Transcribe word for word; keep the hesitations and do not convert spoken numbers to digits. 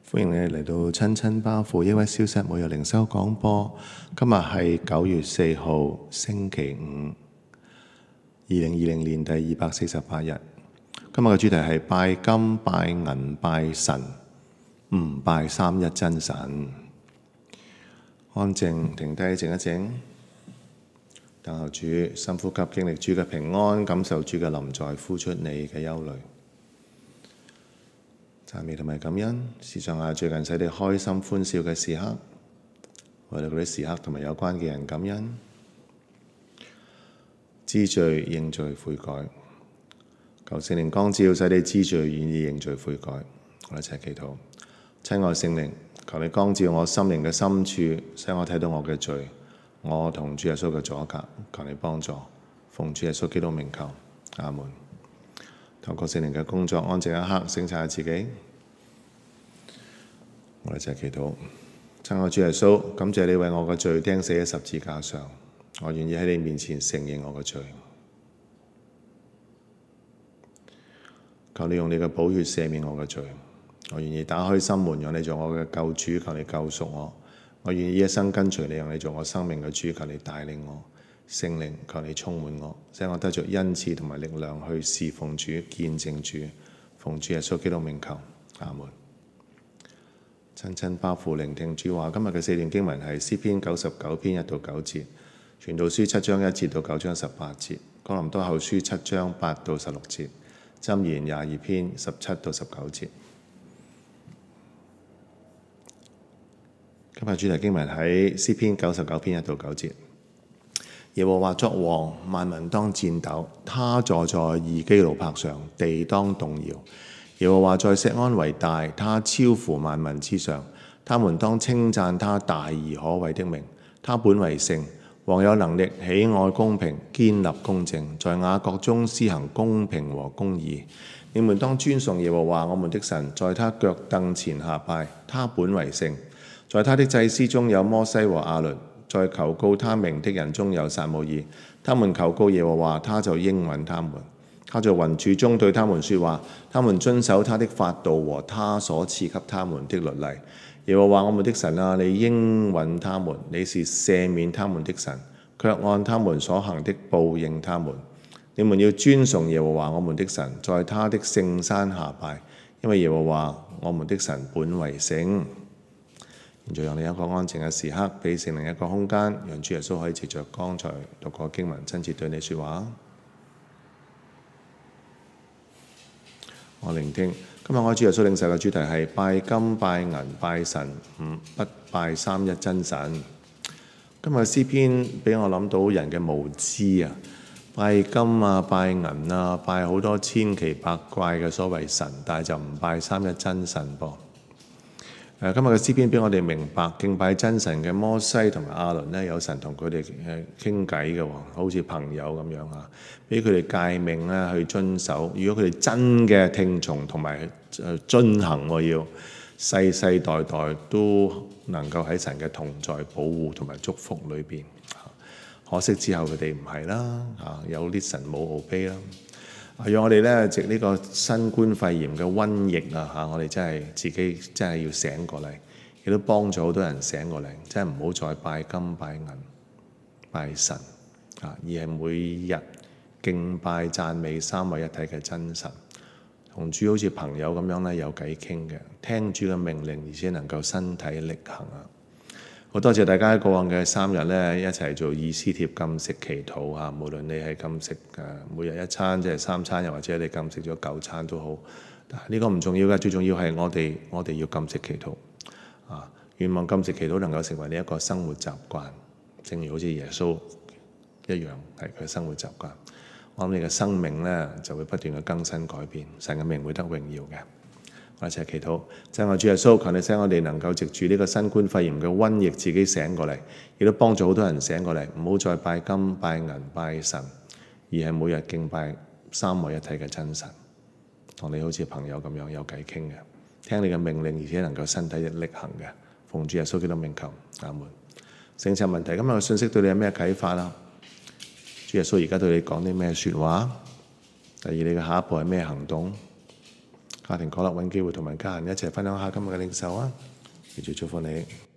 歡迎你嚟到親親包袱抑鬱消失每日靈修廣播。今日係九月四號星期五，二零二零年第二百四十八日。今日嘅主題係拜金、拜銀、拜神，唔拜三一真神。安靜，停低，靜一靜，等候主，深呼吸，經歷主嘅平安，感受主嘅臨在，呼出你嘅憂慮。讚美同埋感恩，試想下最近使你開心歡笑嘅時刻，為咗嗰啲時刻同埋有關嘅人感恩，知罪認罪悔改，求聖靈光照，使你知罪願意認罪悔改。我哋一齊祈禱。親愛聖靈，求你光照我心靈嘅深處，使我睇到我嘅罪，我同主耶穌嘅阻隔，求你幫助，奉主耶穌基督名求，阿門。透過聖靈嘅工作，安靜一刻，省察下自己。我哋一齊祈禱。親愛主耶穌，感謝你為我嘅罪釘死喺十字架上，我願意喺你面前承認我嘅罪。求你用你嘅寶血赦免我嘅罪，我願意打開心門，讓你做我嘅救主，求你救贖我。我願意一生跟隨你，讓你做我生命嘅主，求你帶領我。聖靈，求你充滿我，使我得着恩賜同埋力量去侍奉主、見證主。奉主耶穌基督名求，阿門。親親包袱聆聽主話，今日嘅四段經文係詩篇九十九篇一到九節，傳道書七章一節到九章十八節，哥林多後書七章八到十六節，箴言廿二篇十七到十九節。今日主題經文喺詩篇九十九篇一到九節。耶和華作王，萬民當戰抖。他坐在二基路伯上，地當動搖。耶和華在錫安為大，他超乎萬民之上。他們當稱讚他大而可畏的名。他本為聖，王有能力，喜愛公平，堅立公正，在雅各中施行公平和公義。你們當尊崇耶和華我們的神，在他腳凳前下拜。他本為聖，在他的祭司中有摩西和亞倫。在求告他名的人中有撒母耳，他們求告耶和華，他就應允他們。他在雲柱中對他們說話，他們遵守他的法度和他所賜給他們的律例。耶和華我們的神啊，你應允他們，你是赦免他們的神，卻按他們所行的報應他們。你們要尊崇耶和華我們的神，在他的聖山下拜，因為耶和華我們的神本為聖。現在讓你一個安靜嘅時刻，俾聖靈一個空間，讓主耶穌可以藉着剛才讀過經文，親自對你說話。我聆聽今日我主耶穌領受嘅主題係拜金、拜銀、拜神，唔不拜三一真神。今日詩篇俾我諗到人嘅無知啊，拜金啊、拜銀啊、拜好多千奇百怪嘅所謂神，但係就唔拜三一真神噃。誒，今日嘅詩篇俾我哋明白敬拜真神嘅摩西同埋亞倫咧，有神同佢哋誒傾偈嘅，好似朋友咁樣啊，俾佢哋誡命咧去遵守。如果佢哋真嘅聽從同埋誒遵行，我要世世代代都能夠喺神嘅同在、保護同埋祝福裏邊。可惜之後佢哋唔係啦，嚇有啲神冇 obey 啦。讓我哋咧藉呢個新冠肺炎嘅瘟疫啊嚇，我哋真係自己真係要醒過嚟，亦都幫助好多人醒過嚟，真係唔好再拜金拜銀拜神啊，而係每日敬拜讚美三位一體嘅真神，同主好似朋友咁樣咧有偈傾嘅，聽主嘅命令，而且能夠身體力行啊！好多謝大家喺過往嘅三日咧，一齊做以斯帖禁食祈禱啊！無論你係禁食誒每日一餐，即係三餐，又或者你禁食咗九餐都好，但係呢個唔重要嘅，最重要係我哋我哋要禁食祈禱啊！願望禁食祈禱能夠成為你一個生活習慣，正如好似耶穌一樣係佢嘅生活習慣。我諗你嘅生命咧就會不斷嘅更新改變，神嘅名會得榮耀嘅。我一齊祈禱，親愛主耶穌，求你使我哋能夠藉住呢個新冠肺炎嘅瘟疫，自己醒過嚟，亦都幫助好多人醒過嚟，唔好再拜金、拜銀、拜神，而係每日敬拜三位一體嘅真神，同你好似朋友咁樣有偈傾嘅，聽你嘅命令，而且能夠身體力行嘅，奉主耶穌基督名求，阿門。聖察問題，今日嘅信息對你有咩啟發啊？主耶穌而家對你講啲咩説話？第二，你嘅下一步係咩行動？ 家庭講樂揾機會同埋家人一齊分享下今日嘅領受啊！繼續祝福你。